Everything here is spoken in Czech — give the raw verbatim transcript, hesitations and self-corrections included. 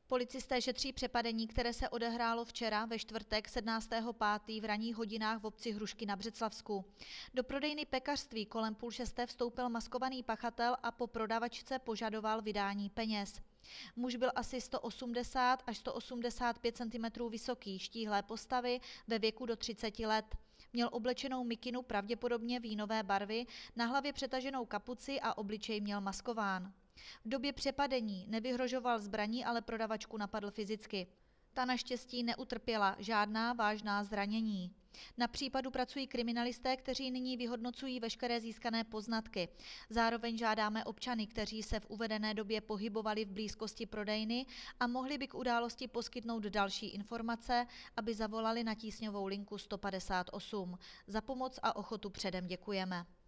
Policisté šetří přepadení, které se odehrálo včera ve čtvrtek sedmnáctého pátého v ranních hodinách v obci Hrušky na Břeclavsku. Do prodejny pekařství kolem půl šesté vstoupil maskovaný pachatel a po prodavačce požadoval vydání peněz. Muž byl asi sto osmdesát až sto osmdesát pět centimetrů vysoký, štíhlé postavy, ve věku do třiceti let. Měl oblečenou mikinu pravděpodobně vínové barvy, na hlavě přetaženou kapuci a obličej měl maskován. V době přepadení nevyhrožoval zbraní, ale prodavačku napadl fyzicky. Ta naštěstí neutrpěla žádná vážná zranění. Na případu pracují kriminalisté, kteří nyní vyhodnocují veškeré získané poznatky. Zároveň žádáme občany, kteří se v uvedené době pohybovali v blízkosti prodejny a mohli by k události poskytnout další informace, aby zavolali na tísňovou linku sto padesát osm. Za pomoc a ochotu předem děkujeme.